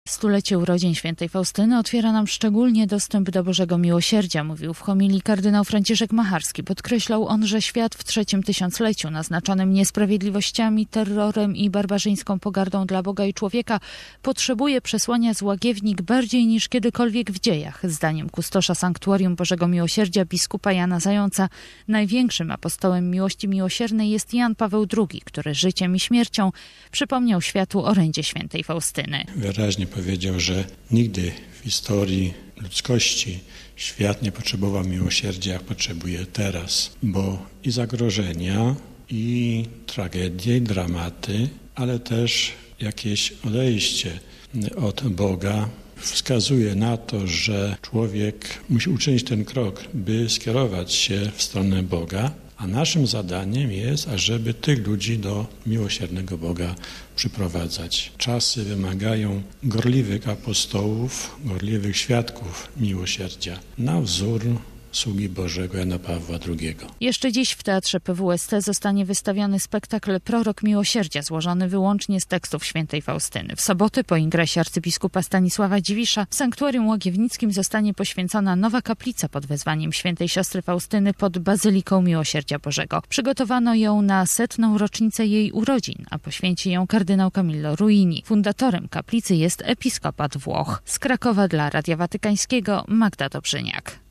Stulecie urodzin świętej Faustyny otwiera nam szczególnie dostęp do Bożego Miłosierdzia, mówił w homilii kardynał Franciszek Macharski. Podkreślał on, że świat w 3. tysiącleciu, naznaczonym niesprawiedliwościami, terrorem i barbarzyńską pogardą dla Boga i człowieka, potrzebuje przesłania z łagiewnik bardziej niż kiedykolwiek w dziejach. Zdaniem kustosza Sanktuarium Bożego Miłosierdzia biskupa Jana Zająca, największym apostołem miłości miłosiernej jest Jan Paweł II, który życiem i śmiercią przypomniał światu orędzie świętej Faustyny. Wyraźnie powiedział, że nigdy w historii ludzkości świat nie potrzebował miłosierdzia, jak potrzebuje teraz, bo i zagrożenia, i tragedie, i dramaty, ale też jakieś odejście od Boga wskazuje na to, że człowiek musi uczynić ten krok, by skierować się w stronę Boga, a naszym zadaniem jest, ażeby tych ludzi do miłosiernego Boga przyprowadzać. Czasy wymagają gorliwych apostołów, gorliwych świadków miłosierdzia na wzór sługi Bożego Jana Pawła II. Jeszcze dziś w Teatrze PWST zostanie wystawiony spektakl Prorok Miłosierdzia, złożony wyłącznie z tekstów świętej Faustyny. W sobotę po ingresie arcybiskupa Stanisława Dziwisza w Sanktuarium Łagiewnickim zostanie poświęcona nowa kaplica pod wezwaniem świętej siostry Faustyny pod Bazyliką Miłosierdzia Bożego. Przygotowano ją na 100. rocznicę jej urodzin, a poświęci ją kardynał Camillo Ruini. Fundatorem kaplicy jest episkopat Włoch. Z Krakowa dla Radia Watykańskiego Magda Dobrzyniak.